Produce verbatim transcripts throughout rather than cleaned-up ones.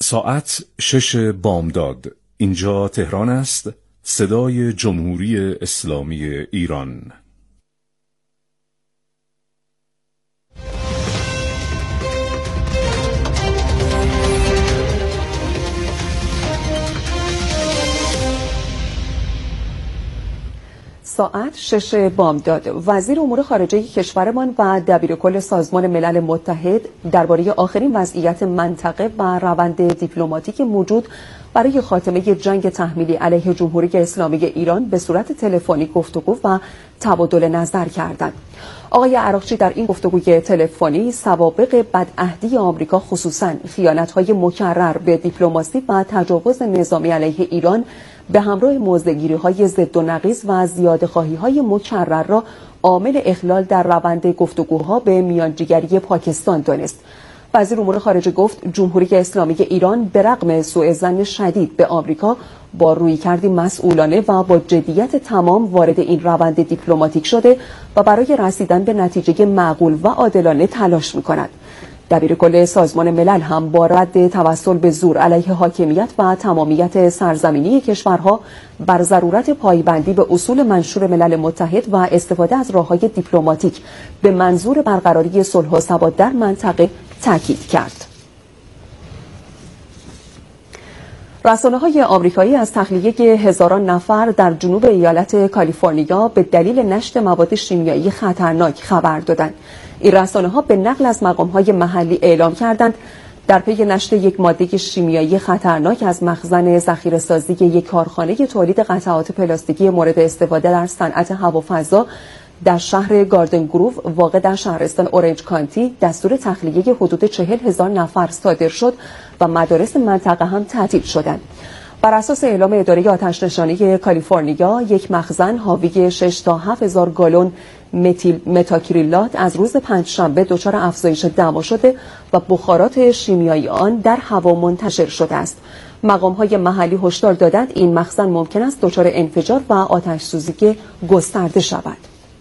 ساعت شش بامداد. اینجا تهران است، صدای جمهوری اسلامی ایران. ساعت شش بامداد. وزیر امور خارجه کشورمان و دبیرکل سازمان ملل متحد درباره آخرین وضعیت منطقه و روند دیپلماتیک موجود برای خاتمه جنگ تحمیلی علیه جمهوری اسلامی ایران به صورت تلفنی گفتگو و تبادل نظر کردند. آقای عراقچی در این گفتگوی تلفنی سوابق بدعهدی آمریکا، خصوصاً خیانت‌های مکرر به دیپلماسی و تجاوز نظامی علیه ایران به همراه موضع‌گیری‌های ضد و نقیض و زیاده‌خواهی‌های مکرر را عامل اخلال در روند گفتگوها به میانجیگری پاکستان دانست. وزیر امور خارجه گفت جمهوری اسلامی ایران به رغم سوء ظن شدید به آمریکا با رویکردی مسئولانه و با جدیت تمام وارد این روند دیپلماتیک شده و برای رسیدن به نتیجه معقول و عادلانه تلاش می‌کند. دبیرکل سازمان ملل هم با رد توسل به زور علیه حاکمیت و تمامیت سرزمینی کشورها بر ضرورت پایبندی به اصول منشور ملل متحد و استفاده از راه‌های دیپلماتیک به منظور برقراری صلح و ثبات در منطقه تاکید کرد. رسانه‌های آمریکایی از تخلیه هزاران نفر در جنوب ایالت کالیفرنیا به دلیل نشت مواد شیمیایی خطرناک خبر دادند. این رسانه‌ها به نقل از مقام‌های محلی اعلام کردند در پی نشت یک ماده شیمیایی خطرناک از مخزن ذخیره‌سازی یک کارخانه تولید قطعات پلاستیکی مورد استفاده در صنعت هوافضا در شهر گاردن گروو واقع در شهرستان اورنج کانتی دستور تخلیه حدود چهل هزار نفر صادر شد و مدارس منطقه هم تعطیل شدند. بر اساس اعلام اداره آتش‌نشانی کالیفرنیا، یک مخزن حاوی شش تا هفت هزار گالون متیل متاکریلات از روز پنجشنبه دچار افزایش دما شده و بخارات شیمیایی آن در هوا منتشر شده است. مقام‌های محلی هشدار دادند این مخزن ممکن است دچار انفجار و آتش‌سوزی گسترده شود.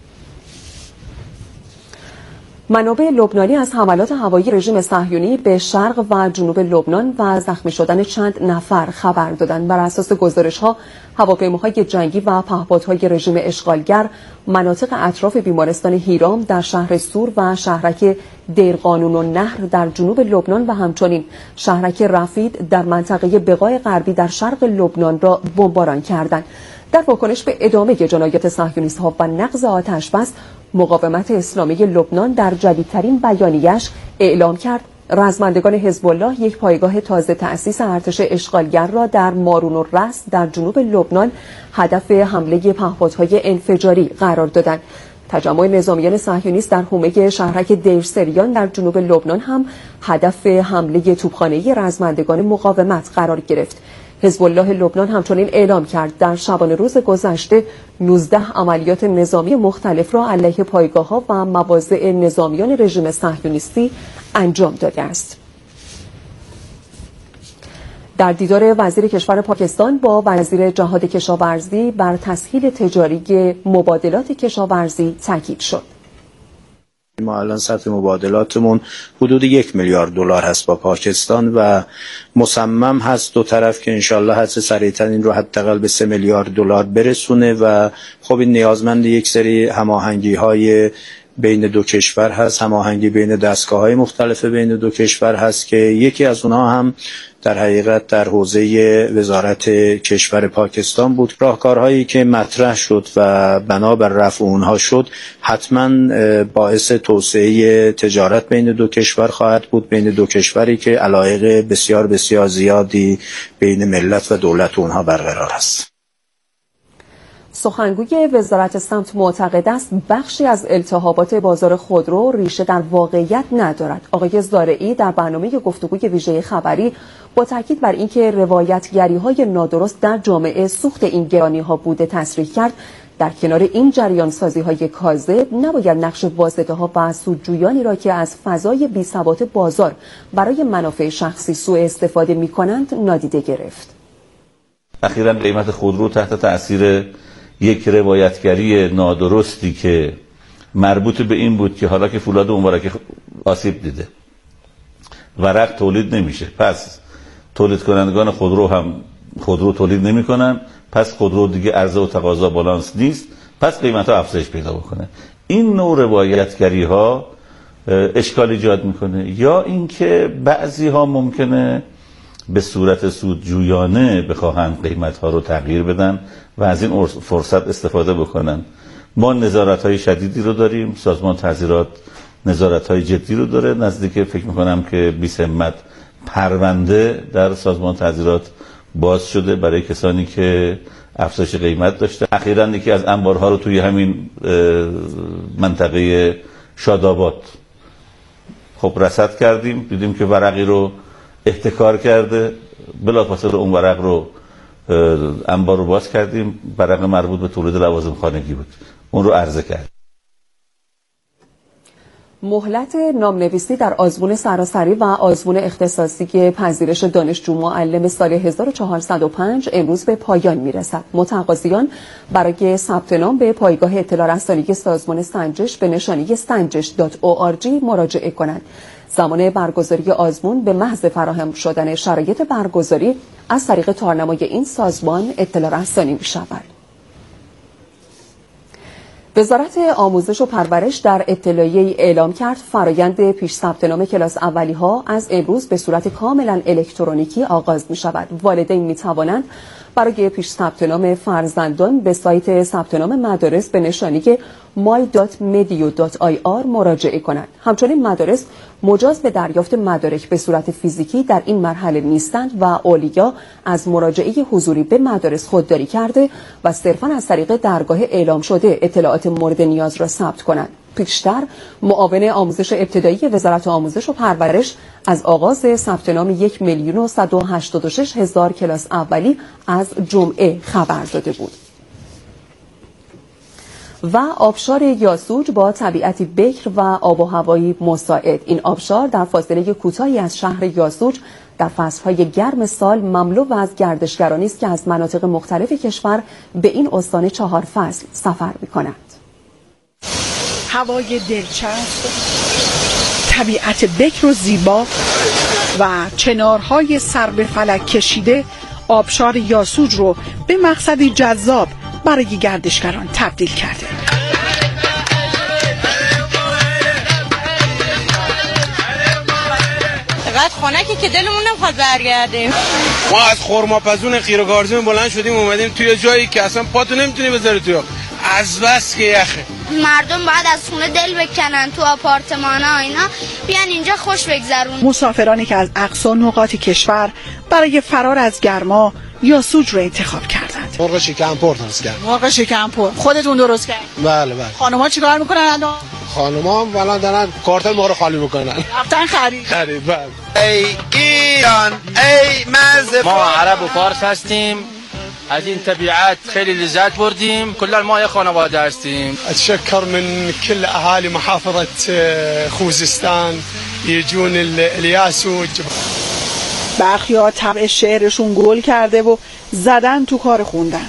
منابع لبنانی از حملات هوایی رژیم صهیونی به شرق و جنوب لبنان و زخمی شدن چند نفر خبر دادند. بر اساس گزارش‌ها، هواپیماهای جنگی و پهپادهای رژیم اشغالگر مناطق اطراف بیمارستان هیرام در شهر سور و شهرک دیرقانون و نهر در جنوب لبنان و همچنین شهرک رفید در منطقه بقای غربی در شرق لبنان را بمباران کردند. در واکنش به ادامه جنایات صهیونیست‌ها و نقض آتش‌بس، مقاومت اسلامی لبنان در جدیدترین بیانیه‌اش اعلام کرد رزمندگان حزب الله یک پایگاه تازه تأسیس ارتش اشغالگر را در مارون و رس در جنوب لبنان هدف حمله پهپادهای انفجاری قرار دادند. تجمع نظامیان صهیونیست در حومه شهرک دیرسریان در جنوب لبنان هم هدف حمله توپخانه‌ای رزمندگان مقاومت قرار گرفت. حزب الله لبنان همچنین اعلام کرد در شبانه روز گذشته نوزده عملیات نظامی مختلف را علیه پایگاه‌ها و مواضع نظامیان رژیم صهیونیستی انجام داده است. در دیدار وزیر کشور پاکستان با وزیر جهاد کشاورزی بر تسهیل تجاری مبادلات کشاورزی تاکید شد. ما الان سطح مبادلاتمون حدود یک میلیارد دلار هست با پاکستان و مصمم هست دو طرف که انشالله هست سریعتر این رو حداقل به سه میلیارد دلار برسونه و خب این نیازمند یک سری هماهنگی های بین دو کشور هست، هماهنگی بین دستگاه های مختلف بین دو کشور هست که یکی از اونها هم در حقیقت در حوزه وزارت کشور پاکستان بود. راهکارهایی که مطرح شد و بنا بر رفع اونها شد حتما باعث توسعه تجارت بین دو کشور خواهد بود، بین دو کشوری که علایق بسیار بسیار زیادی بین ملت و دولت اونها برقرار است. سخنگوی وزارت سمت معتقد است بخشی از التهابات بازار خودرو ریشه در واقعیت ندارد. آقای زارعی در برنامه گفتگوی ویژه خبری با تاکید بر اینکه روایتگری‌های نادرست در جامعه سوخت این گرانی‌ها بوده تصریح کرد در کنار این جریان سازی‌های کاذب نباید نقش واسطه‌ها و سودجویانی را که از فضای بی‌ثبات بازار برای منافع شخصی سوء استفاده می‌کنند نادیده گرفت. اخیراً قیمت خودرو تحت تأثیر یک روایتگری نادرستی که مربوط به این بود که حالا که فولاد مبارک آسیب دیده ورق تولید نمیشه، پس تولید کنندگان خودرو هم خودرو تولید نمی‌کنن، پس خودرو دیگه عرضه و تقاضا بالانس نیست، پس قیمت‌ها افزایش پیدا بکنه. این نوع روایتگری‌ها اشکال ایجاد میکنه. یا اینکه بعضی‌ها ممکنه به صورت سودجویانه بخواهند قیمت‌ها رو تغییر بدن و از این فرصت استفاده بکنن. ما نظارت‌های شدیدی رو داریم، سازمان تعزیرات نظارت‌های جدی رو داره، نزدیک فکر می‌کنم که بیست همت پرونده در سازمان تعزیرات باز شده برای کسانی که افزایش قیمت داشته. اخیراً یکی از انبارها رو توی همین منطقه شاداباد خب رصد کردیم، دیدیم که ورقی رو احتکار کرده، بلافاصله اون ورق رو انبار رو باز کردیم، ورق مربوط به تولید لوازم خانگی بود، اون رو عرضه کردیم. مهلت نامنویسی در آزمون سراسری و آزمون اختصاصی پذیرش دانشجو معلم سال هزار و چهارصد و پنج امروز به پایان میرسد. متقاضیان برای ثبت نام به پایگاه اطلاع رسانی سازمان سنجش به نشانی سنجش دات او آر جی مراجعه کنند. زمان برگزاری آزمون به محض فراهم شدن شرایط برگزاری از طریق تارنمای این سازمان اطلاع رسانی می شود. وزارت آموزش و پرورش در اطلاعیه‌ای اعلام کرد فرایند پیش ثبت نام کلاس اولی ها از امروز به صورت کاملا الکترونیکی آغاز می شود. والدین می توانند برای پیش ثبت نام فرزندان به سایت ثبت نام مدارس به نشانی مای دات مدیو دات آی آر مراجعه کنند. همچنین مدارس مجاز به دریافت مدارک به صورت فیزیکی در این مرحله نیستند و اولیا از مراجعه حضوری به مدارس خودداری کرده و صرفاً از طریق درگاه اعلام شده اطلاعات مورد نیاز را ثبت کنند. پیشتر معاون آموزش ابتدایی وزارت آموزش و پرورش از آغاز ثبت نام یک میلیون و صد و هشتاد و شش هزار کلاس اولی از جمعه خبر داده بود. و آبشار یاسوج با طبیعتی بکر و آب و هوایی مساعد. این آبشار در فاصله کوتاهی از شهر یاسوج در فصلهای گرم سال مملو و از گردشگرانی است که از مناطق مختلف کشور به این استان چهار فصل سفر می‌کنند. هوای دلچسب، طبیعت بکر و زیبا و چنارهای سر به فلک کشیده آبشار یاسوج رو به مقصدی جذاب برای گردشگران تبدیل کرده. قد خنکی که دلمون نمیخواد برگردیم. ما از خرماپزون قیرگارزون بلند شدیم اومدیم توی جایی که اصلا پاتو نمیتونی بذاری توی، از بس که یخه. مردم باید از خونه دل بکنن تو آپارتمان ها اینا بیان اینجا خوش بگذرون. مسافرانی که از اقصا نقاط کشور برای فرار از گرما یاسوج رو انتخاب کردند. مرغ شکمپر درست کرد. مرغ شکمپر خودتون درست کرد؟ بله بله. خانم‌ها چیکار میکنن الان؟ خانم‌ها الان دارن کارتل ما رو خالی میکنن. رفتن خرید. خرید بله. ای ایران ای مرز، ما عرب و فارس هستیم، از این طبیعت خیلی لذت بردیم، کلا ما یک خانواده هستیم. اتشکر من كل اهالی محافظه خوزستان یجون الیاسوج. برخی‌ها طبع شعرشون گل کرده و زدن تو کار خوندن.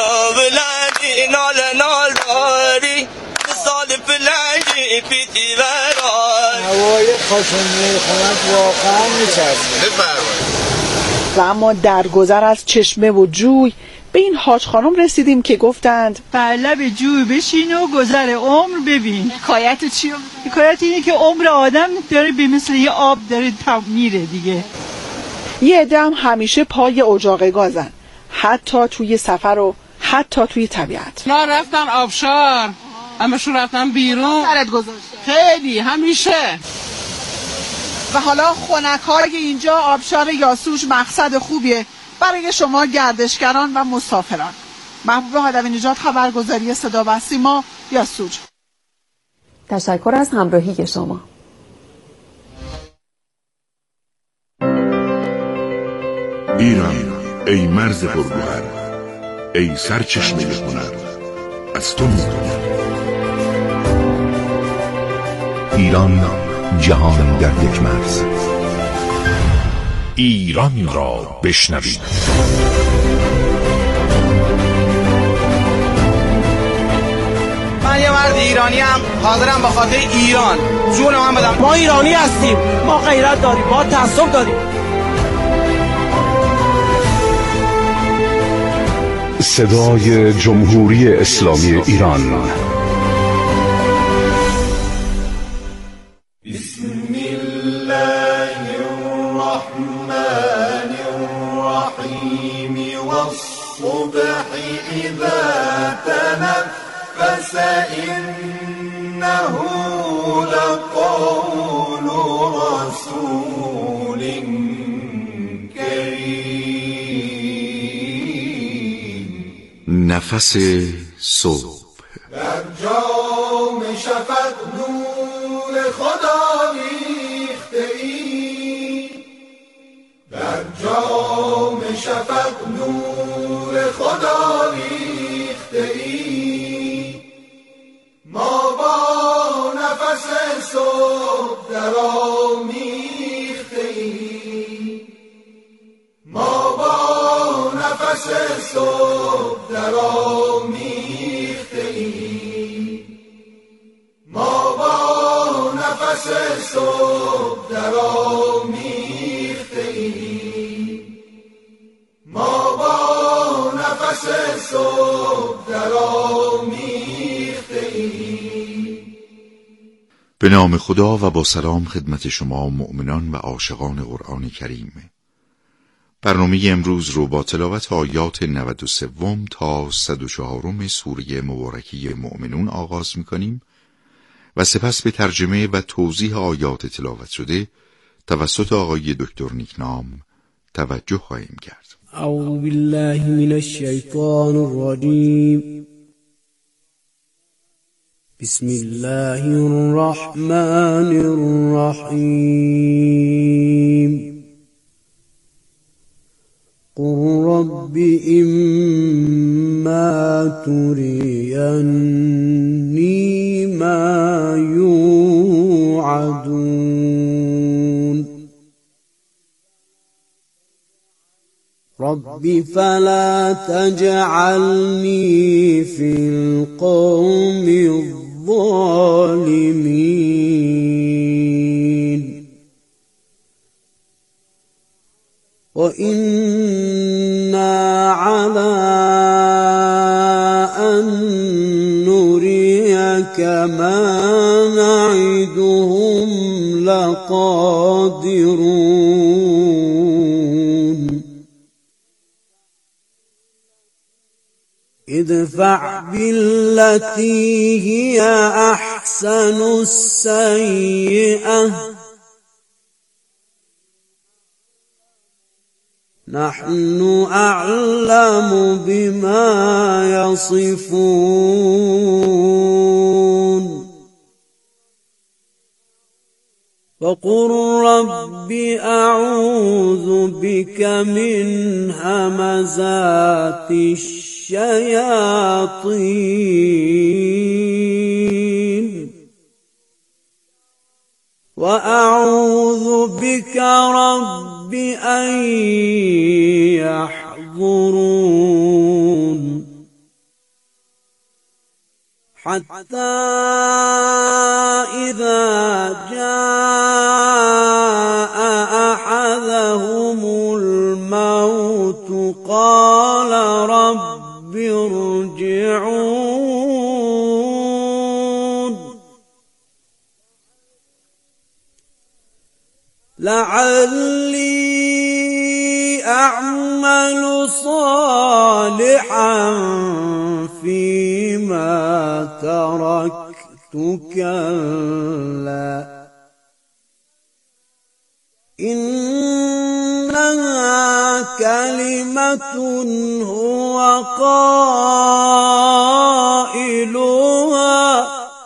هوای خاشون میخونن واقعا میچسبه. و اما در گذر از چشمه و جوی به این حاج خانم رسیدیم که گفتند لب جوی بشین و گذر عمر ببین. حکایت چیه؟ حکایت اینه که عمر آدم داره به مثل یه آب داره میره دیگه. یه عده هم همیشه پای اجاق گازن، حتی توی سفر و حتی توی طبیعت. نا رفتن آبشار، همشون رفتن بیرون. سرت گذاشته خیلی همیشه. و حالا خنک‌های اینجا آبشار یاسوج مقصد خوبیه برای شما گردشگران و مسافران. محبوب هدوی نژاد، خبرگزاری صدا و سیما، یاسوج. تشکر از همراهی شما. ایران ای مرز پرگوهر، ای سرچشمه هنر، از تو می‌دونم. ایران جهان در یک مرز. ایران را بشنوید. من یه مرد ایرانی ام، حاضرم به خاطر ایران جون من بدم. ما ایرانی هستیم، ما غیرت داریم، ما تعصب داریم. صدای جمهوری اسلامی ایران. بسم الله الرحمن الرحیم والصبح اذا تنفس انه لقول رسول کریم. نفس صبح در جام شفق نور خدا ریخته ای، در جام شفق نور خدا ریخته ای. ما با نفس صبح در آمیخته ای، ما با نفس صبح در آمیخته ای، ما با نفس صبح در آمیخته ای، ما با نفس صبح در آمیخته ای. به نام خدا و با سلام خدمت شما مؤمنان و عاشقان قرآن کریم. برنامه امروز رو با تلاوت آیات نود و سه تا صد و چهار سوره مبارکه مؤمنون آغاز می‌کنیم و سپس به ترجمه و توضیح آیات تلاوت شده توسط آقای دکتر نیکنام توجه خواهیم کرد. اعوذ بالله من الشیطان الرجیم. بسم الله الرحمن الرحیم. قل رب إما تريني ما يوعدون رب فلا تجعلني في القوم الظالمين وإنا على أن نريك ما نعدهم لقادرون ادفع بالتي هي أحسن السيئة نحن أعلم بما يصفون وقل رب أعوذ بك من همزات الشياطين وأعوذ بك رب أن يحضرون حتى إذا جاء أحدهم الموت قال رب ارجعون لعلي أعمل صالحا فيما تركت كلا إنها كلمة هو قائلها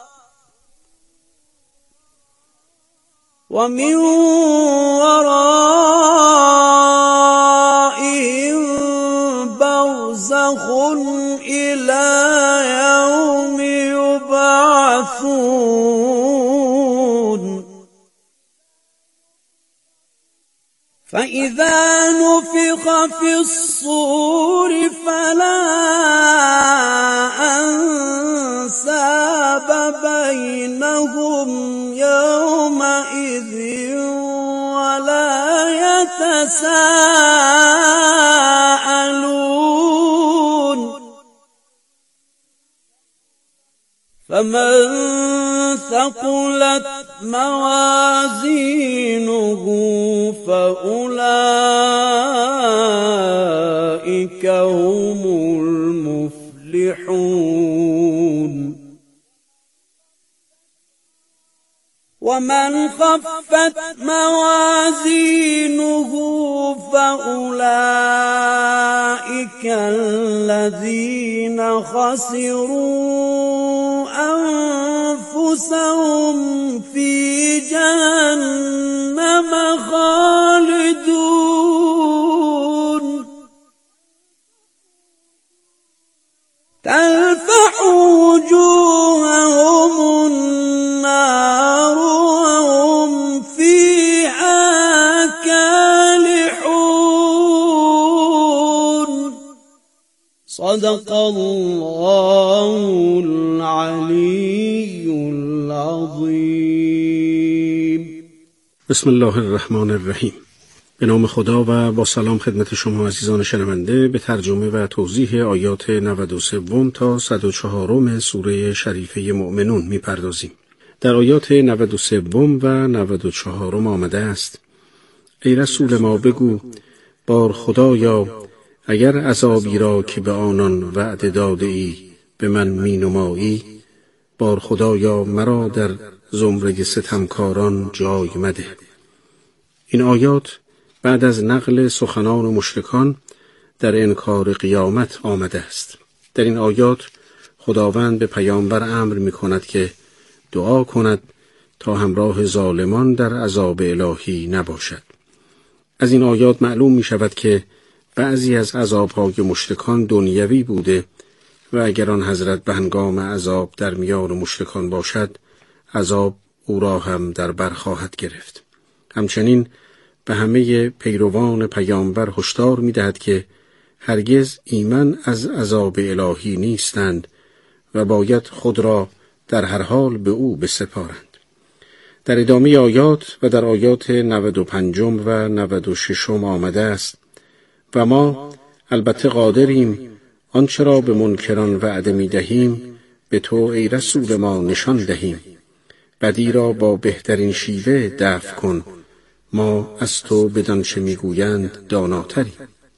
ومن ورائهم برزخ إلى يوم يبعثون فإذا نفخ في الصور فلا أنساب بينهم يومئذ ولا يتساءلون فمن ثقلت موازينه فأولئك هم المفلحون ومن خفت موازينه فأولئك الذين خسروا أنفسهم في جهنم خالدون تلفح وجوههم النار وهم فيها كالحون صدق الله العلي العظيم. بسم الله الرحمن الرحیم. به نام خدا و با سلام خدمت شما عزیزان شنونده به ترجمه و توضیح آیات نود و سه تا صد و چهار سوره شریفه مؤمنون می‌پردازیم. در آیات نود و سه و نود و چهار آمده است: ای رسول ما بگو بار خدایا اگر عذابی را که به آنان وعده داده ای به من می نمایی، بار خدایا مرا در زمره ستمکاران جای مده. این آیات بعد از نقل سخنان مشرکان در انکار قیامت آمده است. در این آیات خداوند به پیامبر امر می کند که دعا کند تا همراه ظالمان در عذاب الهی نباشد. از این آیات معلوم می شود که بعضی از عذاب‌های مشرکان دنیوی بوده و اگر آن حضرت به هنگام عذاب در میان مشرکان باشد، عذاب او را هم در بر خواهد گرفت. همچنین به همه پیروان پیامبر هشدار می‌دهد که هرگز ایمن از عذاب الهی نیستند و باید خود را در هر حال به او بسپارند. در ادامه آیات و در آیات نود و پنج و نود و شش آمده است: و ما البته قادریم آنچه را به منکران وعده می دهیم به تو ای رسول ما نشان دهیم. بدی را با بهترین شیوه دفع کن، ما از تو بدانچه میگویند داناتریم.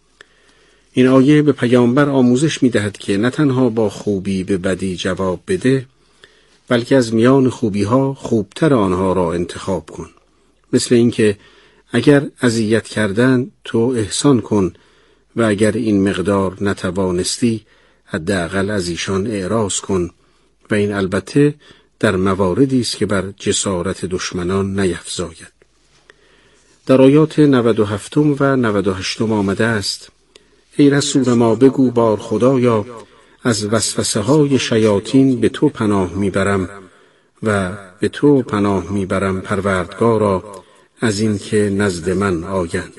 این آیه به پیامبر آموزش می دهد که نه تنها با خوبی به بدی جواب بده، بلکه از میان خوبی ها خوبتر آنها را انتخاب کن. مثل اینکه اگر اذیت کردند تو احسان کن و اگر این مقدار نتوانستی حداقل از ایشان اعراض کن و این البته در مواردی است که بر جسارت دشمنان نیفزاید. در آیات نود و هفت و نود و هشت آمده است: ای رسول ما بگو بار خدایا از وسوسه های شیاطین به تو پناه میبرم و به تو پناه میبرم پروردگارا از این که نزد من آیند.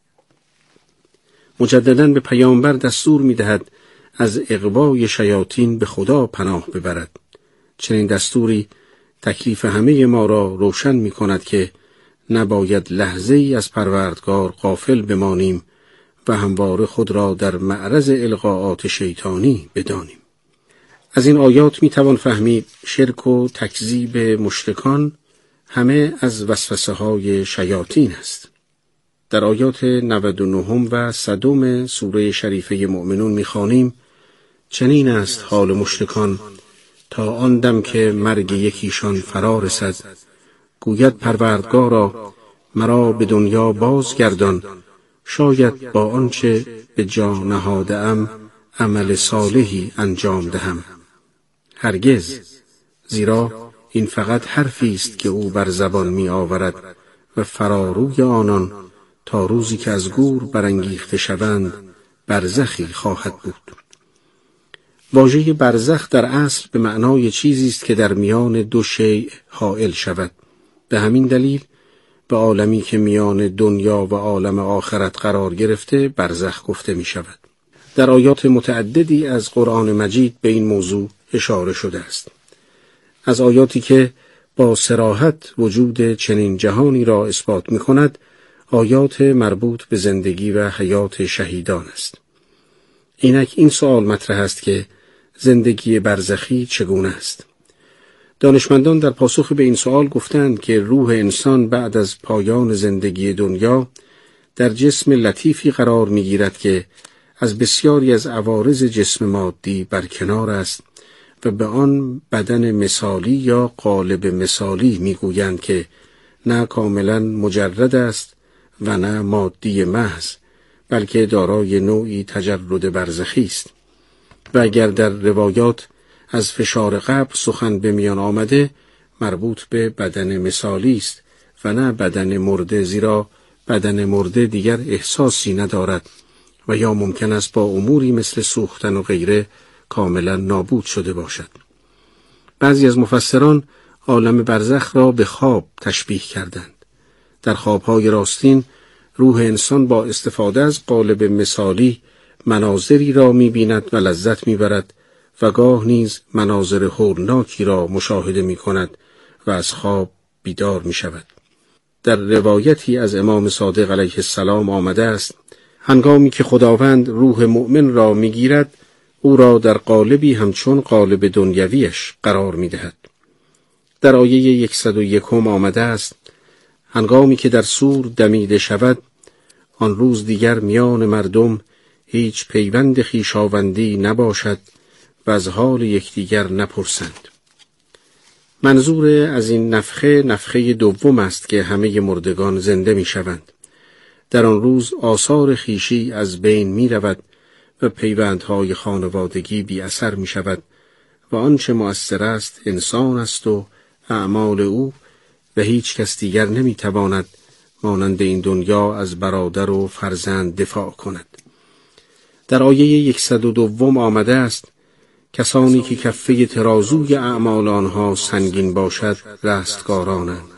مجدداً به پیامبر دستور میدهد از اغوای شیاطین به خدا پناه ببرد. چنین دستوری تکلیف همه ما را روشن می کند که نباید لحظه ای از پروردگار غافل بمانیم و همواره خود را در معرض القاءات شیطانی بدانیم. از این آیات می توان فهمید شرک و تکذیب مشرکان همه از وسوسه های شیاطین است. در آیات نود و نه و صد سوره شریفه مؤمنون می خوانیم: چنین است حال مشرکان تا آن دم که مرگ یکیشان فرا رسد، گوید پروردگارا مرا به دنیا بازگردان، شاید با آنچه به جا نهاده‌ام عمل صالحی انجام دهم. هرگز، زیرا این فقط حرفی است که او بر زبان می آورد و فراروی آنان تا روزی که از گور برانگیخته شوند برزخی خواهد بود. واژه برزخ در اصل به معنای چیزی است که در میان دو شیء حائل شود. به همین دلیل به عالمی که میان دنیا و عالم آخرت قرار گرفته برزخ گفته می شود. در آیات متعددی از قرآن مجید به این موضوع اشاره شده است. از آیاتی که با صراحت وجود چنین جهانی را اثبات می کند، آیات مربوط به زندگی و حیات شهیدان است. اینک این سوال مطرح است که زندگی برزخی چگونه است؟ دانشمندان در پاسخ به این سوال گفتند که روح انسان بعد از پایان زندگی دنیا در جسم لطیفی قرار می‌گیرد که از بسیاری از عوارض جسم مادی برکنار است و به آن بدن مثالی یا قالب مثالی می‌گویند که نه کاملا مجرد است و نه مادی محض، بلکه دارای نوعی تجرد برزخی است. و اگر در روایات از فشار قبر سخن به میان آمده، مربوط به بدن مثالی است و نه بدن مرده، زیرا بدن مرده دیگر احساسی ندارد و یا ممکن است با اموری مثل سوختن و غیره کاملا نابود شده باشد. بعضی از مفسران عالم برزخ را به خواب تشبیه کردند. در خوابهای راستین روح انسان با استفاده از قالب مثالی مناظری را می‌بیند و لذت می‌برد و گاه نیز مناظر هولناکی را مشاهده می‌کند و از خواب بیدار می‌شود. در روایتی از امام صادق علیه السلام آمده است هنگامی که خداوند روح مؤمن را می‌گیرد، او را در قالبی همچون قالب دنیویش قرار می‌دهد. در آیه صد و یک آمده است هنگامی که در صور دمیده شود، آن روز دیگر میان مردم هیچ پیوند خویشاوندی نباشد و از حال یکدیگر نپرسند. منظور از این نفخه نفخه دوم است که همه مردگان زنده می شوند. در آن روز آثار خویشی از بین می رود و پیوندهای خانوادگی بی اثر می شود و آنچه مؤثر است انسان است و اعمال او و هیچ کس دیگر نمی تواند مانند این دنیا از برادر و فرزند دفاع کند. در آیه صد و دو آمده است کسانی که کفه ترازوی اعمال آنها سنگین باشد رستگارانند.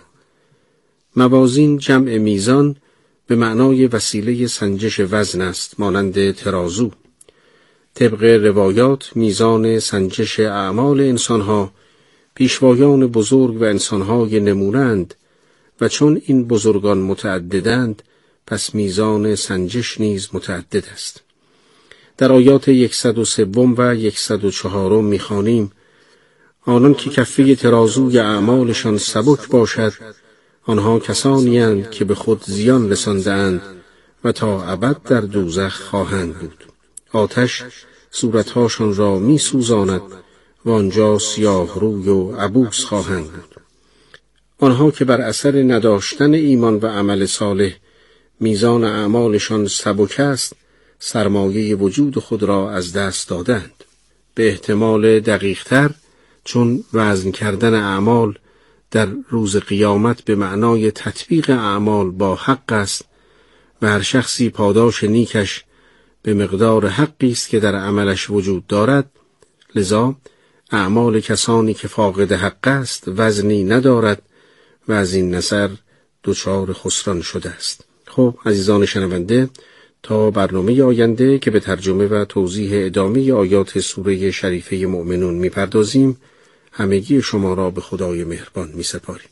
موازین جمع میزان به معنای وسیله سنجش وزن است، مانند ترازو. طبق روایات میزان سنجش اعمال انسانها پیشوایان بزرگ و انسانهای نمونند و چون این بزرگان متعددند پس میزان سنجش نیز متعدد است. در آیات صد و سه و صد و چهار می‌خوانیم آنان که کفه ترازوی اعمالشان سبک باشد آنها کسانی اند که به خود زیان رساندند و تا ابد در دوزخ خواهند بود. آتش صورتهاشان را می سوزاند و آنجا سیاه روی و عبوس خواهند بود. آنها که بر اثر نداشتن ایمان و عمل صالح میزان اعمالشان سبک است سرمایه وجود خود را از دست دادند. به احتمال دقیق‌تر چون وزن کردن اعمال در روز قیامت به معنای تطبیق اعمال با حق است و هر شخصی پاداش نیکش به مقدار حقی است که در عملش وجود دارد، لذا اعمال کسانی که فاقد حق است وزنی ندارد و از این نظر دچار خسران شده است. خب عزیزان شنونده، تا برنامه آینده که به ترجمه و توضیح ادامه آیات سوره شریفه مؤمنون می‌پردازیم، همگی شما را به خدای مهربان می‌سپاریم.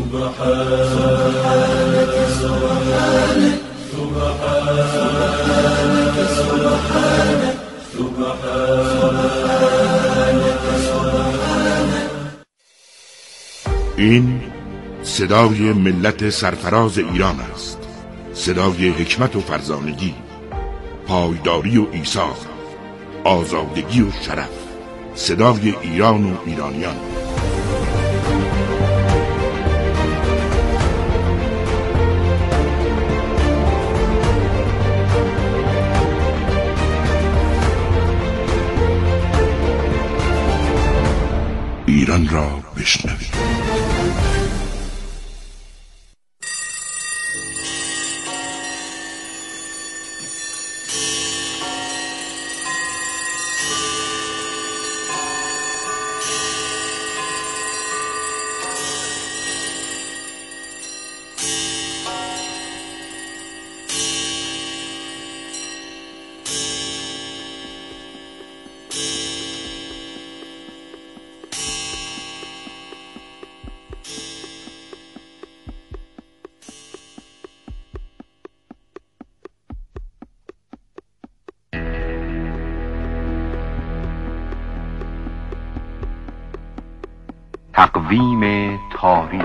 این صدای ملت سرفراز ایران است، صدای حکمت و فرزانگی، پایداری و ایثار، آزادگی و شرف، صدای ایران و ایرانیان. ایران را بشنوید. تقویم تاریخ.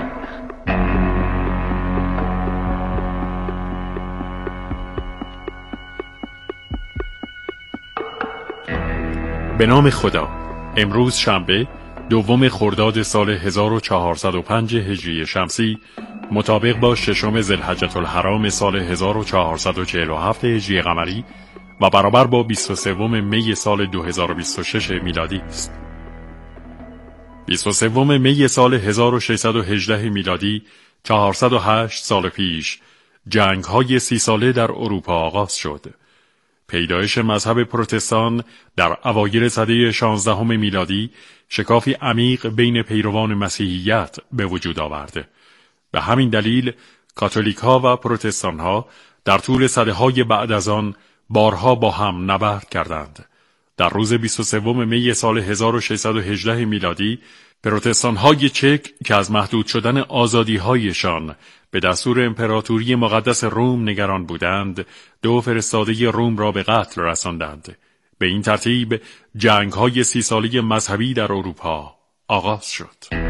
به نام خدا. امروز شنبه دوم خرداد سال هزار و چهارصد و پنج هجری شمسی مطابق با ششم ذوالحجة الحرام سال هزار و چهارصد و چهل و هفت هجری قمری و برابر با بیست و سوم می سال دو هزار و بیست و شش میلادی است. بیست و سوم می سال هزار و ششصد و هجده میلادی، چهارصد و هشت سال پیش، جنگ‌های سی ساله در اروپا آغاز شد. پیدایش مذهب پروتستان در اوایل سده شانزدهم میلادی شکافی عمیق بین پیروان مسیحیت به وجود آورد. به همین دلیل کاتولیک‌ها و پروتستان‌ها در طول سده‌های بعد از آن بارها با هم نبرد کردند. در روز بیست و سوم می سال هزار و ششصد و هجده میلادی پروتستان‌های چک که از محدود شدن آزادی‌هایشان به دستور امپراتوری مقدس روم نگران بودند، دو فرستاده روم را به قتل رساندند. به این ترتیب جنگ‌های سی ساله مذهبی در اروپا آغاز شد.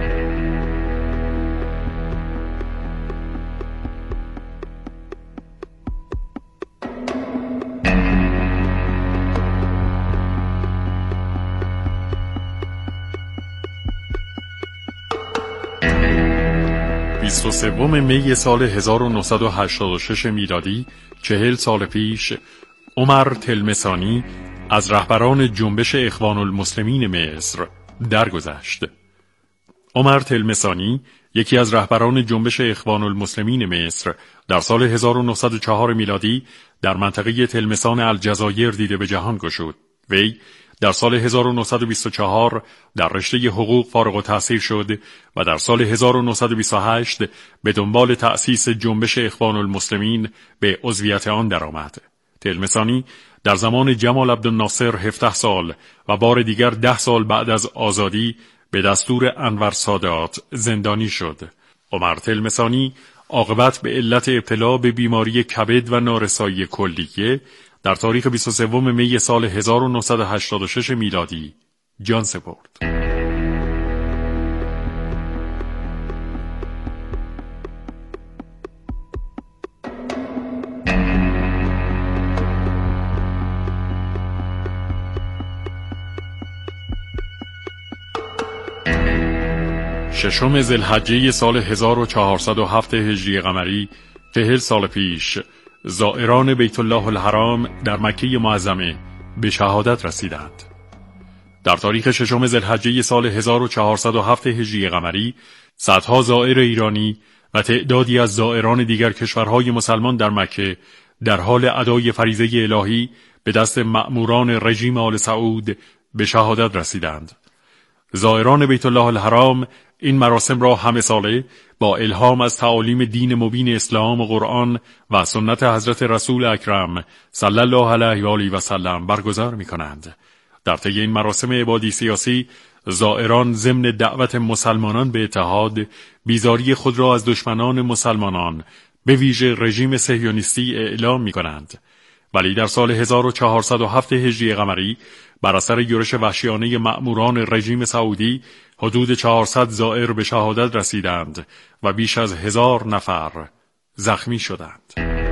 بیست و سوم می سال هزار و نهصد و هشتاد و شش میلادی، چهل سال پیش، عمر تلمسانی از رهبران جنبش اخوان المسلمین مصر درگذشت. عمر تلمسانی، یکی از رهبران جنبش اخوان المسلمین مصر، در سال هزار و نهصد و چهار میلادی در منطقه تلمسان الجزایر دیده به جهان گشود. وی در سال هزار و نهصد و بیست و چهار در رشته حقوق فارغ التحصیل شد و در سال هزار و نهصد و بیست و هشت به دنبال تأسیس جنبش اخوان المسلمین به عضویت آن درآمد. تلمسانی در زمان جمال عبدالناصر هفده سال و بار دیگر ده سال بعد از آزادی به دستور انور سادات زندانی شد. عمر تلمسانی عاقبت به علت ابتلا به بیماری کبد و نارسایی کلیه در تاریخ بیست و سوم می سال هزار و نهصد و هشتاد و شش میلادی جان سپرد. ششم ذوالحجه سال هزار و چهارصد و هفت هجری قمری، چهل سال پیش، زائران بیت الله الحرام در مکه معظمه به شهادت رسیدند. در تاریخ ششم ذوالحجه سال هزار و چهارصد و هفت هجری قمری، صدها زائر ایرانی و تعدادی از زائران دیگر کشورهای مسلمان در مکه در حال ادای فریضه الهی به دست مأموران رژیم آل سعود به شهادت رسیدند. زائران بیت الله الحرام این مراسم را همه ساله با الهام از تعالیم دین مبین اسلام و قرآن و سنت حضرت رسول اکرم صلی الله علیه و آله و سلم برگزار می کنند. در طی این مراسم عبادی سیاسی، زائران ضمن دعوت مسلمانان به اتحاد، بیزاری خود را از دشمنان مسلمانان به ویژه رژیم صهیونیستی اعلام می کنند. ولی در سال هزار و چهارصد و هفت هجری قمری بر اثر یورش وحشیانه مأموران رژیم سعودی حدود چهارصد زائر به شهادت رسیدند و بیش از هزار نفر زخمی شدند.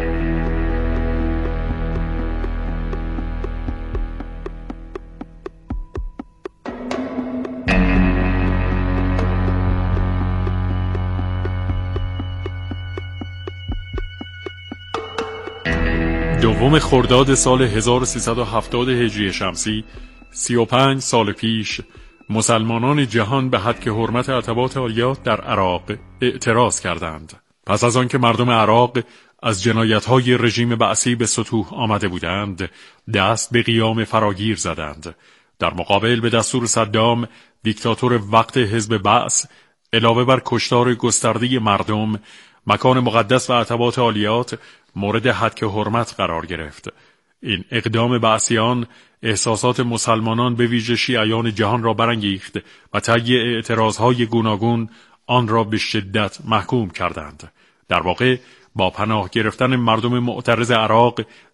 دوم خرداد سال هزار و سیصد و هفتاد هجری شمسی، سی و پنج سال پیش، مسلمانان جهان به حد که حرمت عتبات عالیات در عراق اعتراض کردند. پس از آنکه مردم عراق از جنایت‌های رژیم بعثی به سطوح آمده بودند، دست به قیام فراگیر زدند. در مقابل به دستور صدام، دیکتاتور وقت حزب بعث، علاوه بر کشتار گسترده مردم، مکان مقدس و عتبات عالیات مورد حد که حرمت قرار گرفت. این اقدام بعثیان احساسات مسلمانان به ویژه شیعیان جهان را برانگیخت و طی اعتراضهای گوناگون آن را به شدت محکوم کردند. در واقع با پناه گرفتن مردم معترض عراق